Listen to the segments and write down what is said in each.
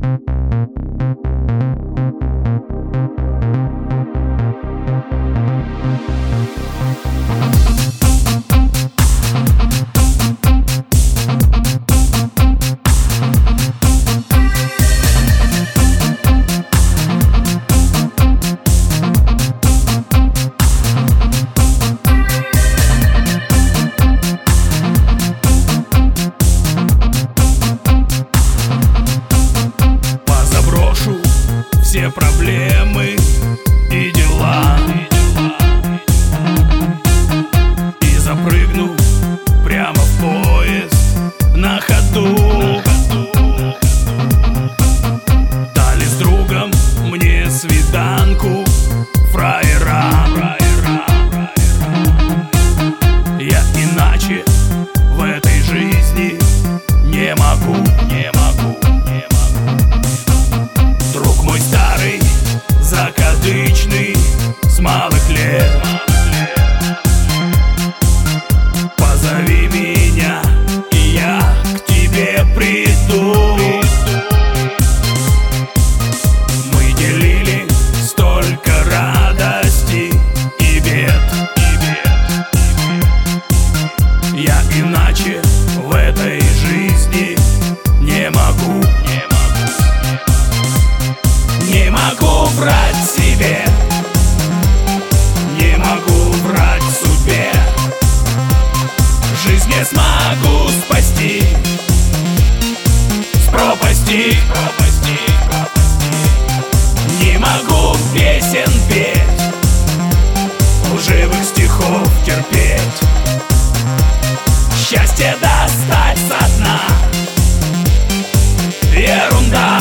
Все проблемы и дела, и запрыгну прямо в поезд на ходу. Дали с другом мне свиданку, фраера. Я иначе в этой жизни не могу. Друг мой старый, закадычный, с малых лет, позови меня, и я к тебе приду. Мы делили столько радости и бед. Я иначе в этой жизни не могу. Не могу врать себе, не могу врать судьбе. Жизнь не смогу спасти с пропасти. Не могу песен петь, лживых стихов терпеть. Счастье достать со дна — ерунда.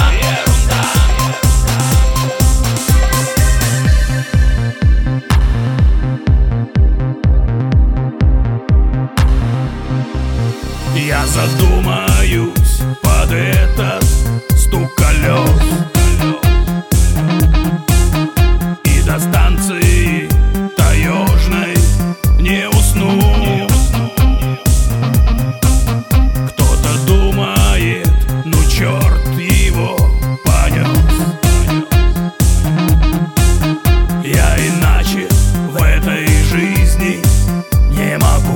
Я задумаюсь под этот стук колес, и до станции таежной не усну. Кто-то думает, ну черт его понес. Я иначе в этой жизни не могу.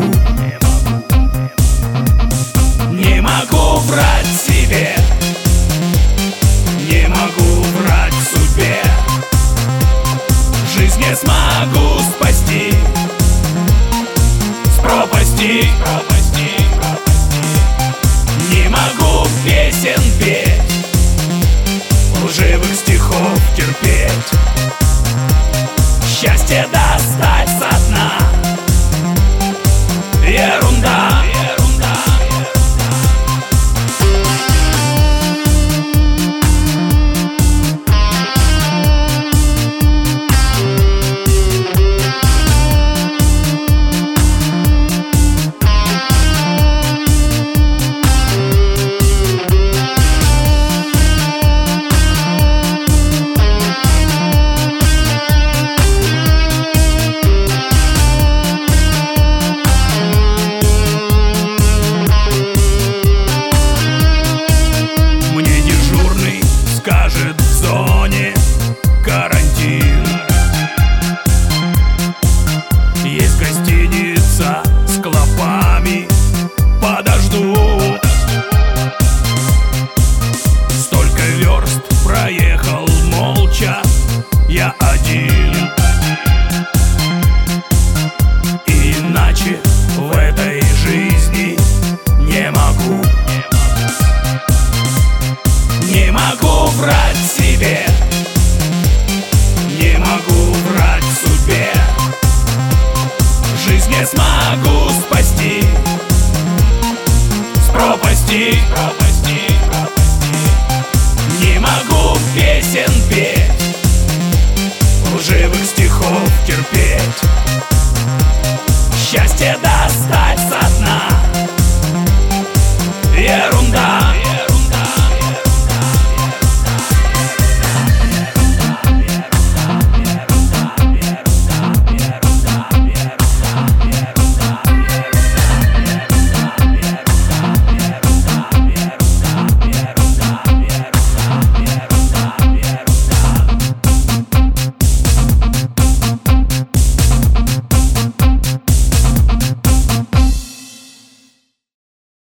Не могу врать себе, не могу врать судьбе. Жизнь не смогу спасти с пропасти. Не могу песен петь, лживых стихов терпеть. Счастье достать со дна — ерунда. Скажет в зоне карантин. Есть гостиница с клопами, подожду. Столько верст проехал молча я один. Иначе в этой жизни не могу. Не могу врать себе, не могу врать судьбе. Жизнь не смогу спасти с пропасти. Не могу песен петь, лживых стихов терпеть.